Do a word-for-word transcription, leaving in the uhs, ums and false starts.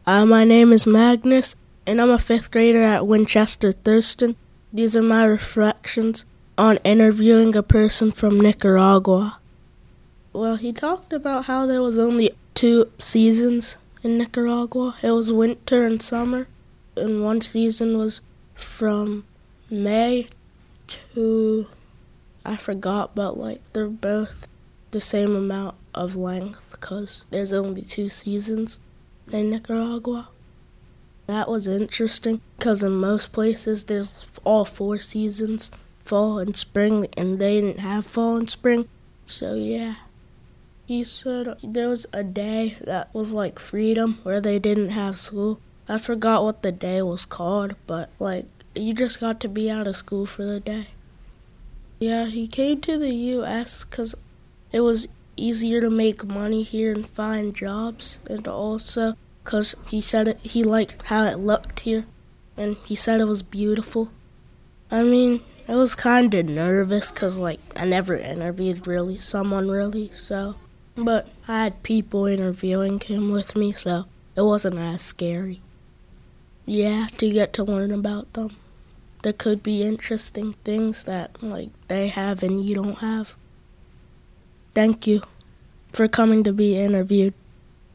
Uh, my name is Magnus, and I'm a fifth grader at Winchester Thurston. These are my reflections on interviewing a person from Nicaragua. Well, he talked about how there was only two seasons in Nicaragua. It was winter and summer, and one season was from May to, I forgot, but like they're both the same amount of length because there's only two seasons in Nicaragua. That was interesting because in most places there's all four seasons, fall and spring, and they didn't have fall and spring. So yeah. He said there was a day that was like freedom where they didn't have school. I forgot what the day was called, but like you just got to be out of school for the day. Yeah, he came to the U S because it was easier to make money here and find jobs, and also because he said it, he liked how it looked here, and he said it was beautiful. I mean, I was kind of nervous because like I never interviewed really someone really, so, but I had people interviewing him with me, so it wasn't as scary. Yeah, to get to learn about them. There could be interesting things that like they have and you don't have. Thank you for coming to be interviewed.